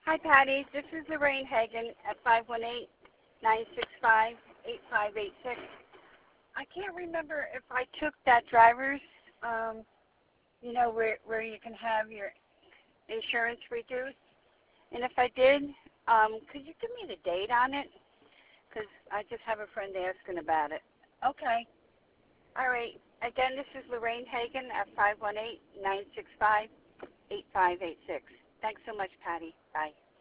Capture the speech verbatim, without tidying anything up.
Hi, Patty. This is Lorraine Hagan at five one eight, nine six five, eight five eight six. I can't remember if I took that driver's, um, you know, where where you can have your insurance reduced. And if I did, um, could you give me the date on it? Because I just have a friend asking about it. Okay. All right. Again, this is Lorraine Hagan at five one eight, nine six five, eight five eight six. Thanks so much, Patty. Bye.